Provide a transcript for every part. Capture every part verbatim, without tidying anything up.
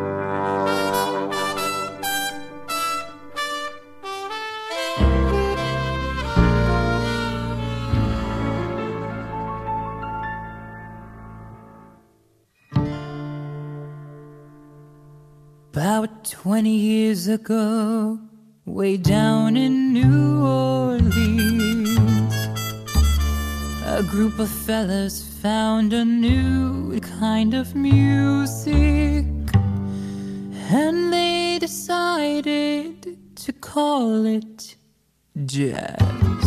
About twenty years ago, way down in New Orleans, a group of fellas found a new kind of music, and they decided to call it jazz.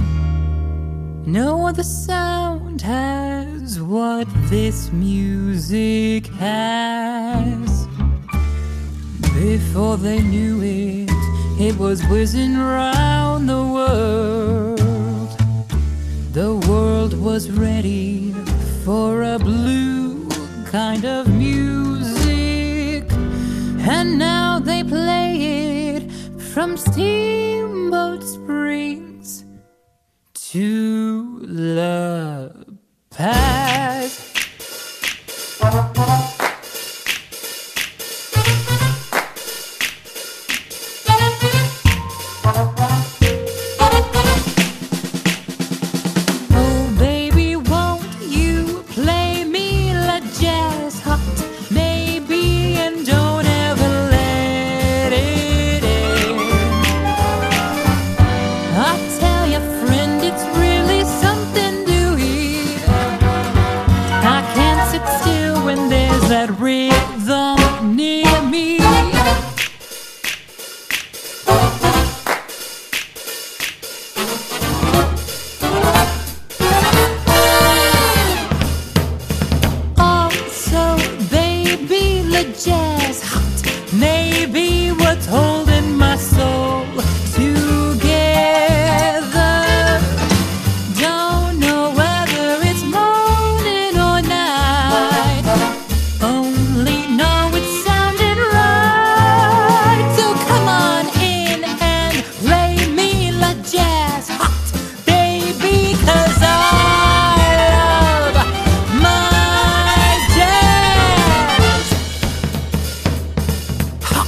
No other sound has what this music has. Before they knew it, it was whizzing round the world. The world was ready for a blue kind of music, and now they play it from Steamboat Springs to La Paz. That rhythm near me. Also, baby, the jazz hot maybe what's holding my soul together. Don't know whether it's morning or night, only know it sounded right. So come on in and play me la jazz hot, baby, 'cause I love my jazz hot.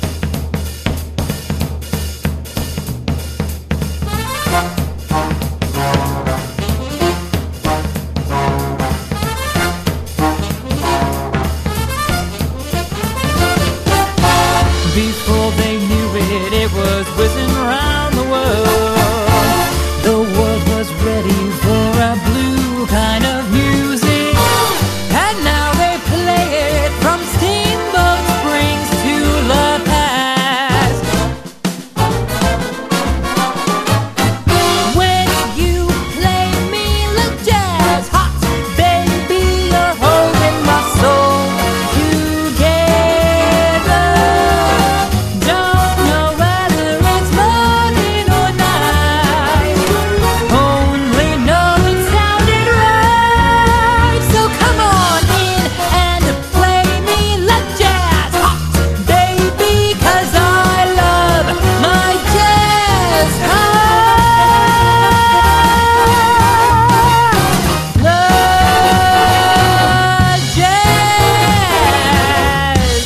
Before they knew it, it was whizzing round the world. The world was ready for a blue kind of music, and now they play it from Steamboat Springs to La Paz. When you play me la jazz hot, baby, you're holding my soul together. Don't know whether it's morning or night, only know it sounded right. So come on in and play me la jazz hot, baby, 'cause I love my jazz hot. Love jazz.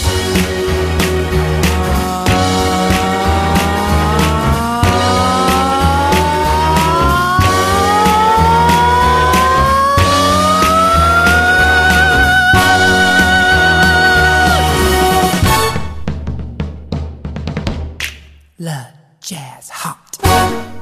La jazz hot.